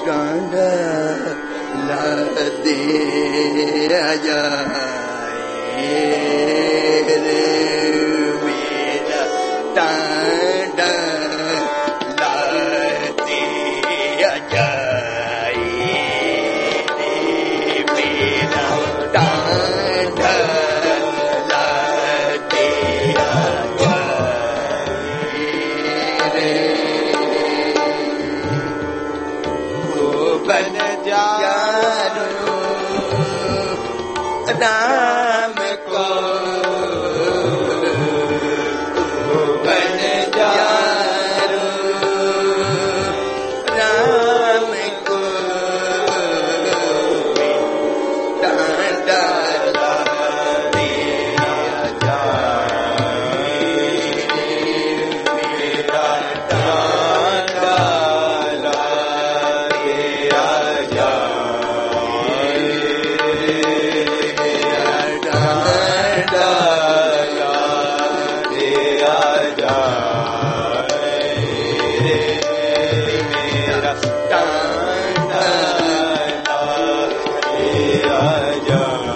डांडा ला दे जाए रे मेरा डांडा ला दे जाए रे मेरा डांडा ला दे जाए रे बन जानो राम को बन जानो राम को डांडा ला दिया जाए मेरा डांडा ला दिया जाए डांडा ला दिया जाए मेरा डांडा ला दिया जाए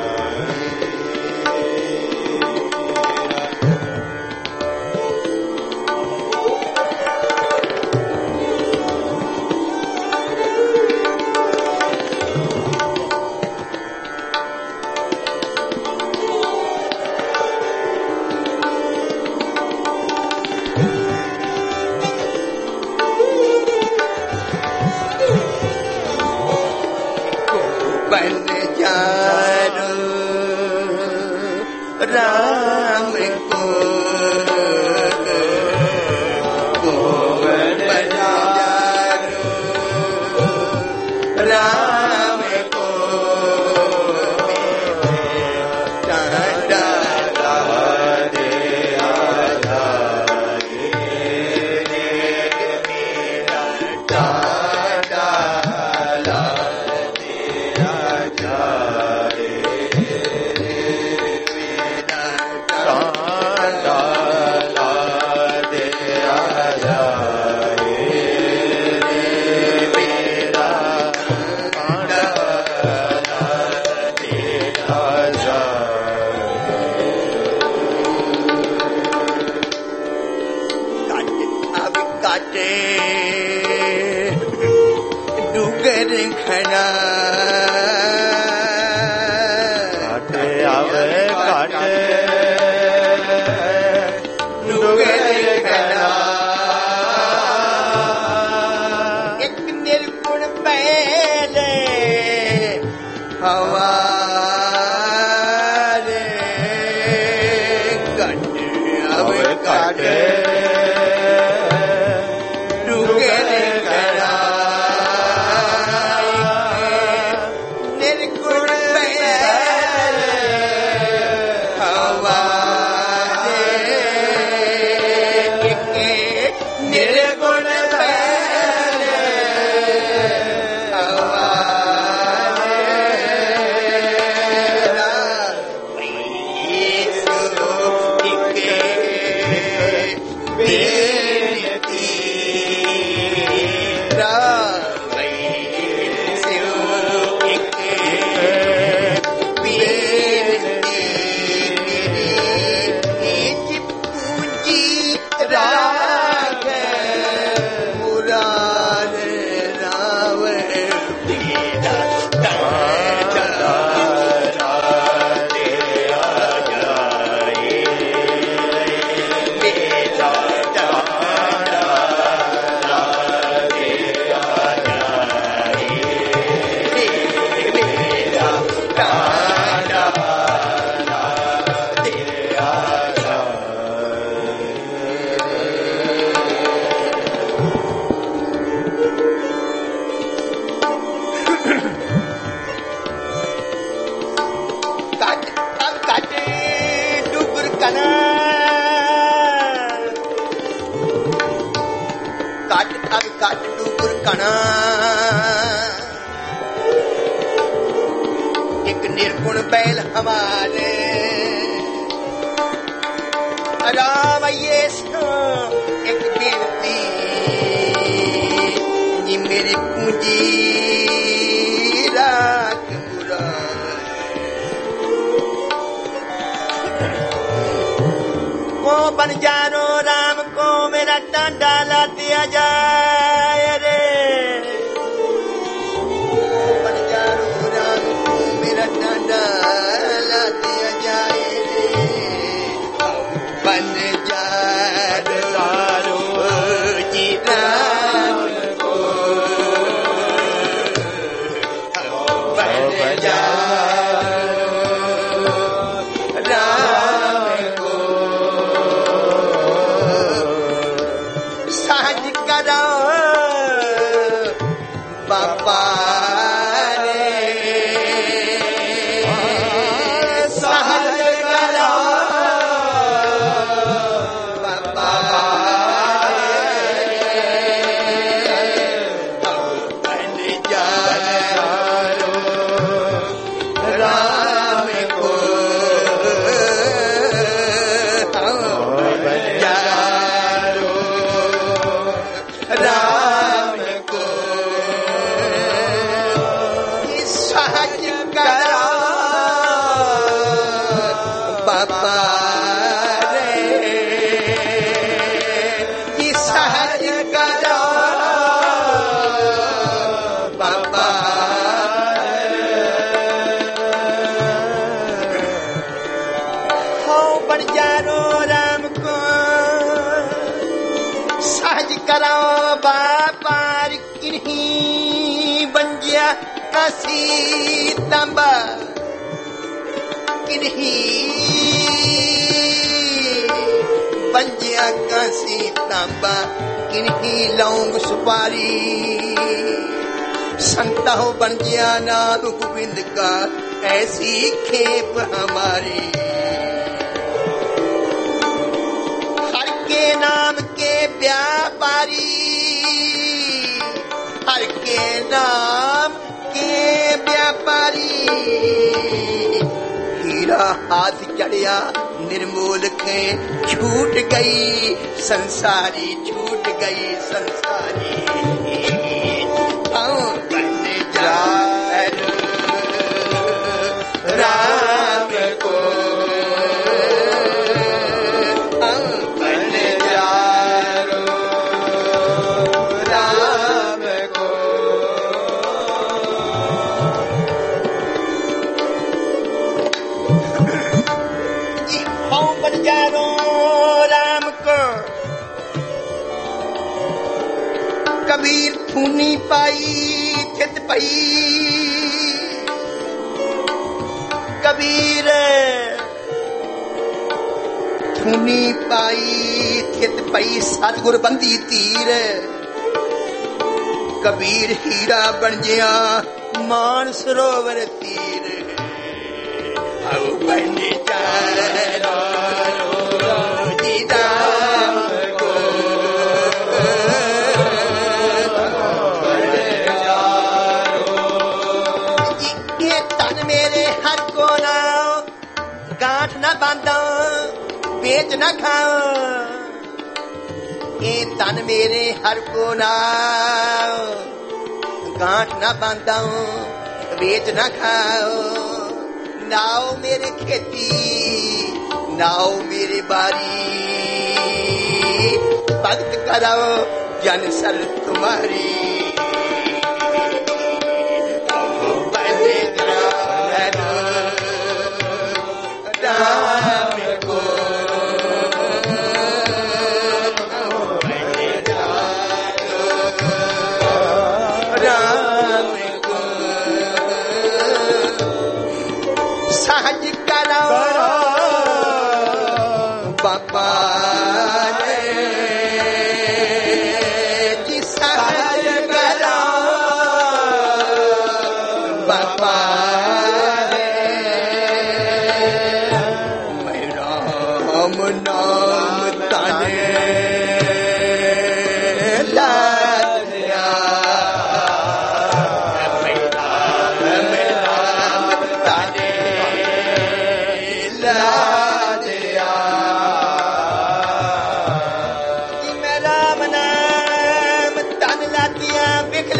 बन जानो राम को बन जानो राम को डांडा ला दिया जाए मेरा डांडा ला दिया जाए मेरा डांडा ला दिया जाए मेरा डांडा ला दिया जाए अब काटे डूगर घना काटे आवे काटे डूगर घना एक निर्गुण पहले हवारे काटे अब काटे डूगर घना निर्गुण पहले हवारे निर्गुण पहले कणा एक निर्गुण बैल हमारे राम ये एक बेनती नी मेरी पूंजी राख को बन जानो राम को मेरा टांडा ला दिया जाए रे बन जानो राम को मेरा टांडा ला दिया जाए रे बन जानो जी राम को बन जानो राम को सहज करो बाबा रे सहज करो बाबा बन जानो राम को बन जानो राम को सहज करो बाबा रे सहज करो बाबा हो बन जानो राम को सहज करो बाबा किन्हीं बन गया काशी तांबा किन्हीं बन गया काशी तांबा किन्हीं लौंग सुपारी संता हो बन गया नाम गोविंद का ऐसी खेप हमारी हर के नाम के व्यापारी हर के नाम के व्यापारी हीरा हाथ चढ़िया निर्मूल के छूट गई संसारी छूट गई संसारी बन जानो राम को बन जानो राम को बन जानो राम को कबीर थूनी पाई थित पई कबीर थूनी पाई थित पई सतगुर बंदी तीर कबीर हीरा बन गया मान सरोवर तीर आओ बन जानो जी राम को बन जानो ये तन मेरे हर को ना गांठ न बांधो बेच न खाओ ये तन मेरे हर को ना गांठ न बांधो बेच न खाओ नाओ मेरे खेती नाओ मेरे बारी भक्त करो जन सर तुम्हारी बन जानो राम को बन जानो राम को सहज करो बाबा रे सहज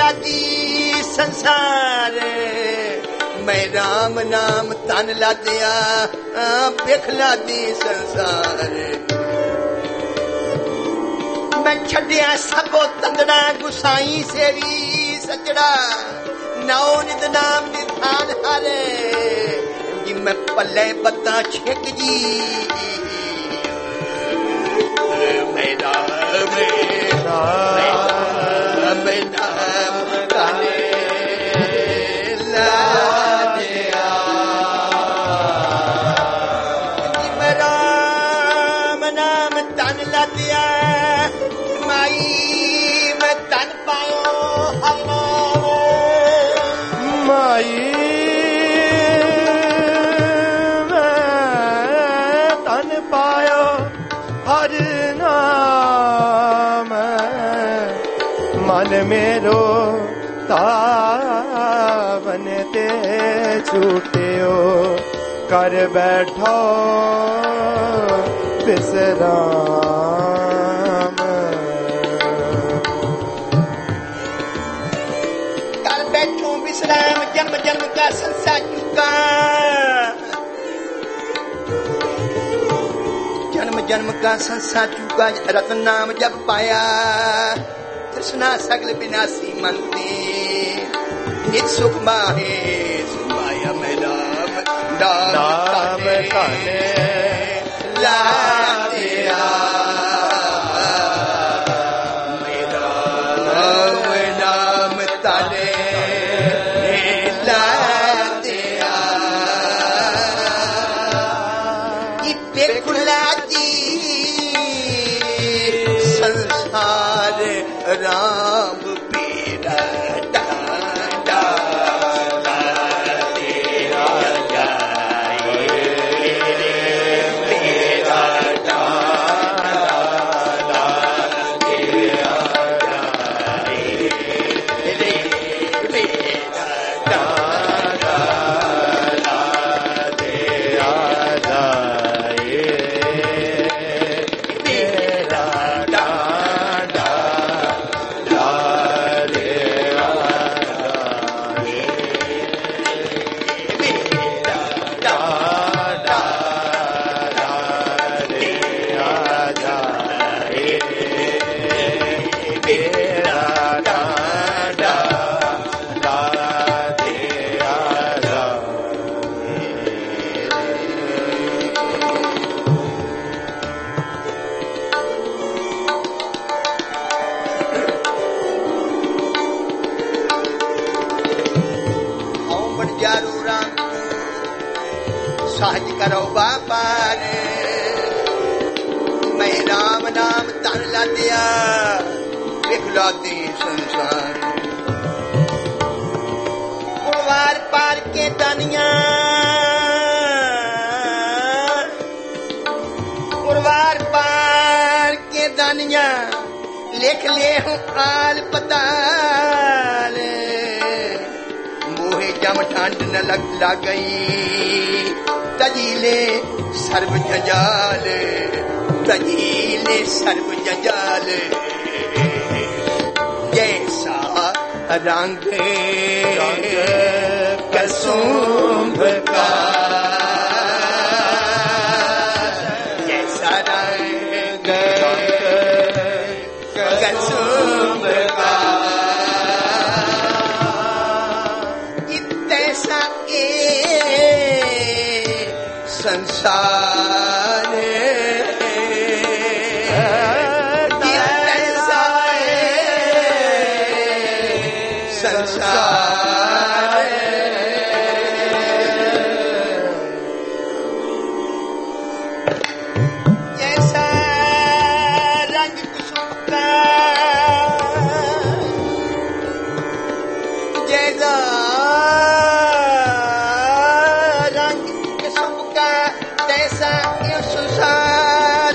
लादी संसार मैं राम नाम तन लादिया बिख लादी संसार मैं छड़िया सबो तंदड़ा गुसाई सेवी सचड़ा नौ नित नाम निधान हारे जी मैं पल्ले बत्ता छिक जी मेरा नाम ताने ला दिया जी मैं राम नाम तन ला दिया माई मैं तन पायो हर नाम माई पायो हर नाम मन मेरो तावन ते छूटियो कर बैठो विश्राम कर बैठो विश्राम जन्म जन्म का संसार चुका जन्म का संसार चुका रत्न नाम जब पाया तृष्णा सगल विनाशी मनते नित सुख माहे सुमाया में नाम ताने ला दिया मेरा नाम ताने ला दिया ये बेखुला संसार राम पीरा डांडा तेरा जाए तेरा डांडा तेरा जाए तेरा डांडा तेरा जाए सहज करो बापा रे मैं राम नाम तन ला दिया बिखलाती संसार कुलवार पार के दानिया कुलवार पार के दानिया लिख ले हूँ आल पताल मोहे जम ठंड न लग गई तजीले सर्व जंजाल तजीले सर्व जंजाल जैसा रंग कसुंभ का जैसा रंग कसुंभ का तैसा संसार संसार जैसा रंग कुसुम का जैसा रंग कुसुम का तैसा ये संसार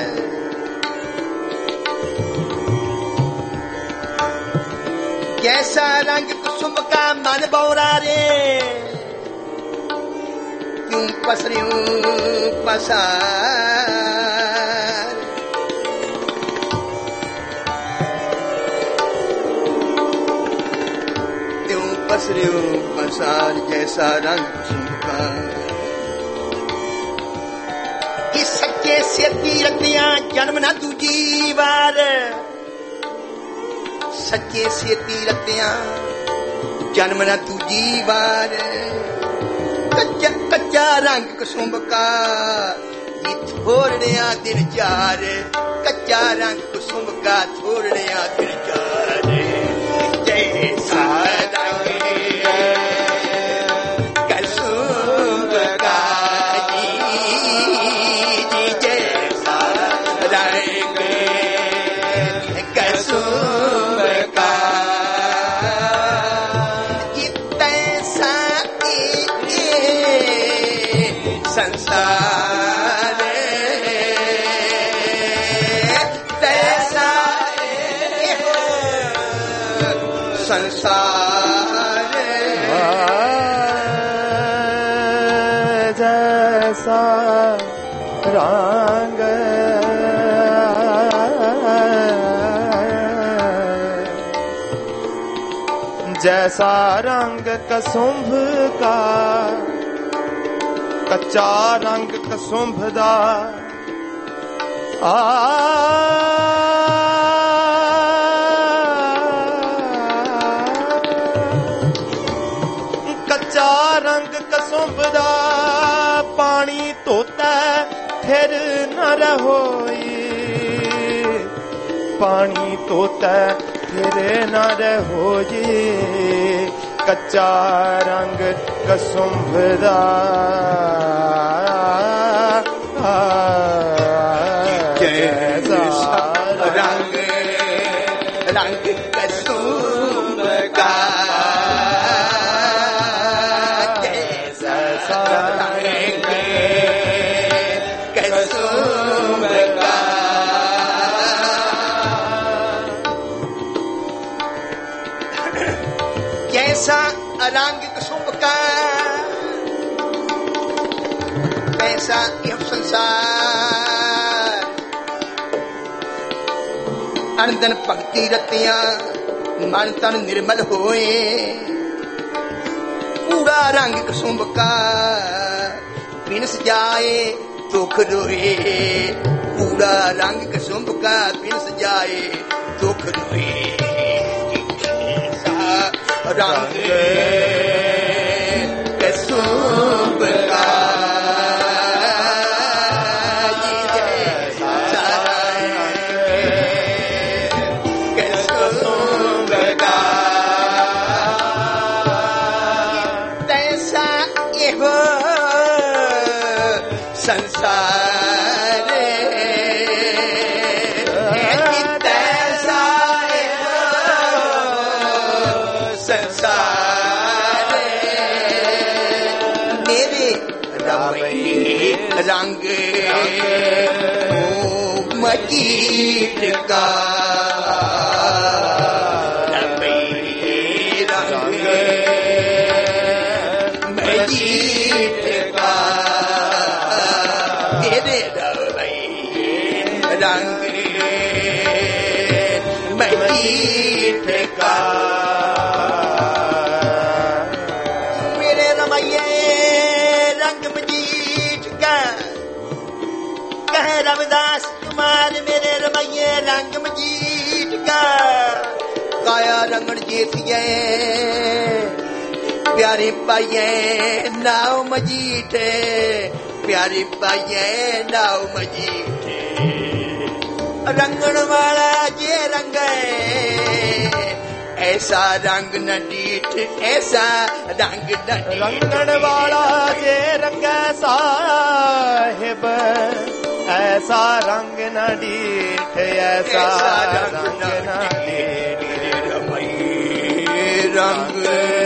जैसा रंग कुसुम का मन बौरा रे क्यों पसरियों पसार पसरियो बसार जैसा रंग कुसुम का। इस सच्चे से तीरतियां जन्म न दूजी बार, सच्चे से तीरतियां जन्म न दूजी बार। कच्चा कच्चा रंग कुसुम का ये थोड़िया दिन चार, कच्चा रंग कुसुम का थोड़िया दिन चार। जैसा रंग कुसुम का जी जैसा रंग कुसुम का तैसा संसार तैसा संसार जैसा रंग जैसा रंग कसुंभ का, कच्चा रंग कसुंभ दा कच्चा रंग कसुंभ दा पानी धोता फिर न रहोई, पानी धोता फिर न रहोई। कच्चा रंग कसुंभ दा जैसा रंग रंग कसुंभ का, जैसा रंग कसुंभ का। जैसा रंग कुसुम का वैसा यह संसार। अनदन भक्ति रतियां मन तन निर्मल होए, पूरा रंग कुसुम का बिनस जाए दुख रोए। पूरा रंग कुसुम का बिनस जाए दुख रोए। रंग कसुंभ का जी जैसा कसुंभ का तैसा यह संसार तैसा संसार मेरे रवैये रंग ओ मजीद का। रवैये रंग मजीद का मेरे रवैये रंग मजीद का। रविदास कुमार मेरे रमैये रंग मजीठ का। काया रंगण जेठिए प्यारे पाइये नाव मजीठ, प्यारे पाइये नाव मजीठ। रंगण वाला जे रंग ऐसा रंग न डीठ, ऐसा रंग न रंगण वाला जे रंग साहिब ऐसा रंग न डीठ, ऐसा रंग न डीठ। रंग